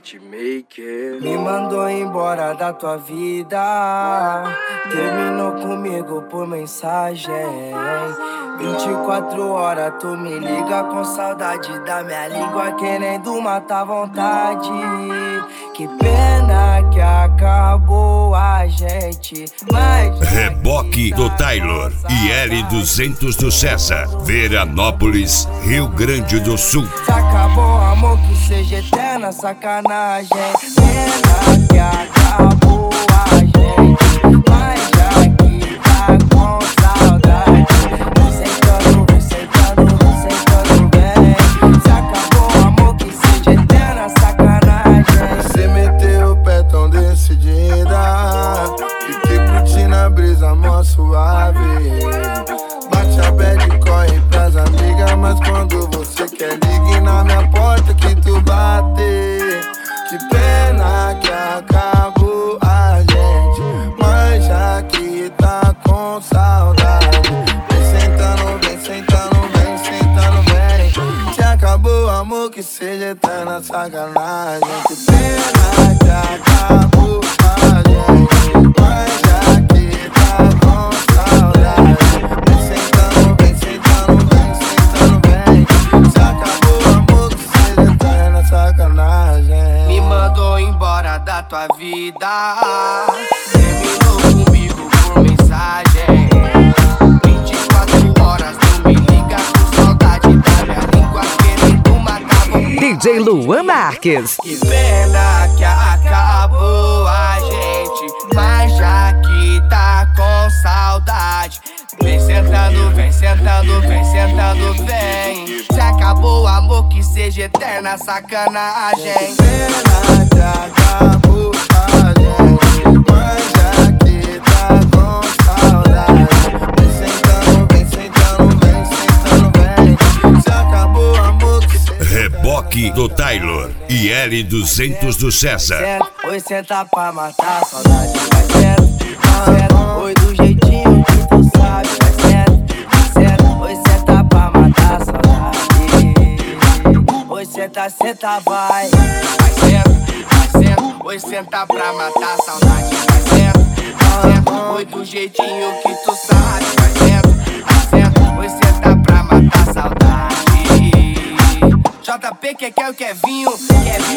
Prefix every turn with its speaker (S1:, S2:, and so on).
S1: Beatmaker.
S2: Me mandou embora da tua vida, terminou comigo por mensagem. 24 horas tu me liga com saudade da minha língua, querendo matar a vontade. Que pena que acabou a gente, mas
S3: Reboque do Taylor e L200 do César, Veranópolis, Rio Grande do Sul.
S2: se acabou amor, que seja eterna sacanagem. Pena que acabou a gente, mas já que tá com saudade, vem sentando bem. Se acabou amor, que seja eterna sacanagem.
S4: Você meteu o pé tão decidida, fiquei curtindo a brisa mó suave. Bate a bad e corre pras amigas, mas quando você quer ligue na minha porta que tu bate. Que pena que acabou a gente, mas já que tá com saudade, vem sentando bem. Se acabou amor, que seja eterna sacanagem. Que pena que acabou a gente, mas já que tá com saudade, vem sentando bem. Se acabou amor, que seja eterna sacanagem.
S2: Me mandou embora da tua vida, terminou comigo por mensagem. 24 horas tu me liga com saudade da minha língua, querendo matar vontade.
S5: DJ Luan Marques.
S2: Que pena que acabou a gente, mas já que tá com saudade, vem sentando bem. Se acabou amor, que seja eterna sacanagem.
S4: Pena que acabou a gente, mas já que tá com saudade, vem sentando bem. Se acabou amor, que seja
S3: Reboque do Taylor e L200 do César.
S2: Oi, senta pra matar a saudade. Vai senta. Oi, do jeitinho que tu sabe. Vai senta. Oi, senta pra matar a saudade. Oi, senta, vai. Vai senta. Oi, senta pra matar a saudade. Vai senta. Oi, do jeitinho que tu sabe. Vai senta. Oi, senta pra matar a saudade. JP, que é o Kevinho